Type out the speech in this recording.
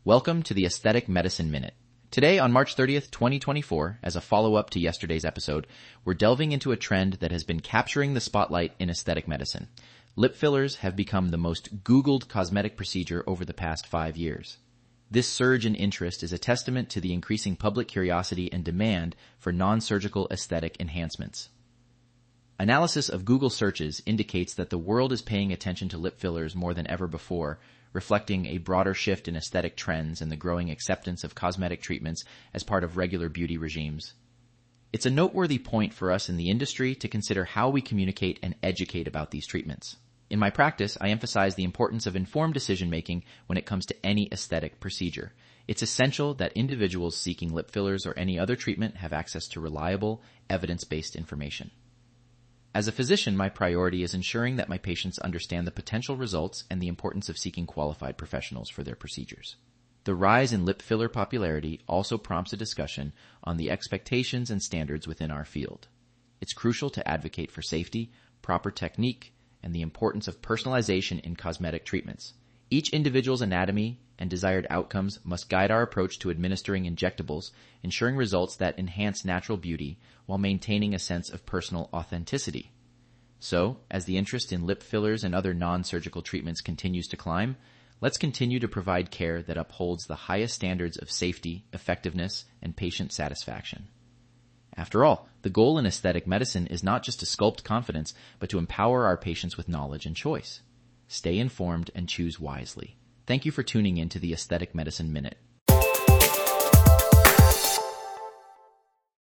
Welcome to the Aesthetic Medicine Minute. Today, on March 30th, 2024, as a follow-up to yesterday's episode, we're delving into a trend that has been capturing the spotlight in aesthetic medicine. Lip fillers have become the most Googled cosmetic procedure over the past 5 years. This surge in interest is a testament to the increasing public curiosity and demand for non-surgical aesthetic enhancements. Analysis of Google searches indicates that the world is paying attention to lip fillers more than ever before, reflecting a broader shift in aesthetic trends and the growing acceptance of cosmetic treatments as part of regular beauty regimes. It's a noteworthy point for us in the industry to consider how we communicate and educate about these treatments. In my practice, I emphasize the importance of informed decision-making when it comes to any aesthetic procedure. It's essential that individuals seeking lip fillers or any other treatment have access to reliable, evidence-based information. As a physician, my priority is ensuring that my patients understand the potential results and the importance of seeking qualified professionals for their procedures. The rise in lip filler popularity also prompts a discussion on the expectations and standards within our field. It's crucial to advocate for safety, proper technique, and the importance of personalization in cosmetic treatments. Each individual's anatomy and desired outcomes must guide our approach to administering injectables, ensuring results that enhance natural beauty while maintaining a sense of personal authenticity. So, as the interest in lip fillers and other non-surgical treatments continues to climb, let's continue to provide care that upholds the highest standards of safety, effectiveness, and patient satisfaction. After all, the goal in aesthetic medicine is not just to sculpt confidence, but to empower our patients with knowledge and choice. Stay informed and choose wisely. Thank you for tuning in to the Aesthetic Medicine Minute.